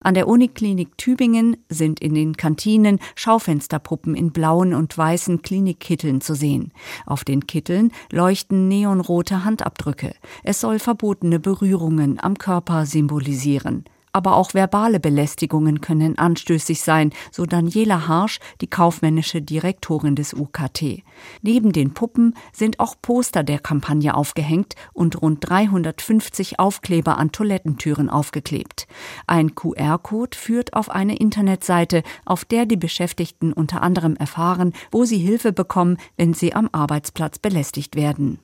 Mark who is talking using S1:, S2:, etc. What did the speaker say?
S1: An der Uniklinik Tübingen sind in den Kantinen Schaufensterpuppen in blauen und weißen Klinikkitteln zu sehen. Auf den Kitteln leuchten neonrote Handabdrücke. Es soll verbotene Berührungen am Körper symbolisieren. Aber auch verbale Belästigungen können anstößig sein, so Daniela Harsch, die kaufmännische Direktorin des UKT. Neben den Puppen sind auch Poster der Kampagne aufgehängt und rund 350 Aufkleber an Toilettentüren aufgeklebt. Ein QR-Code führt auf eine Internetseite, auf der die Beschäftigten unter anderem erfahren, wo sie Hilfe bekommen, wenn sie am Arbeitsplatz belästigt werden.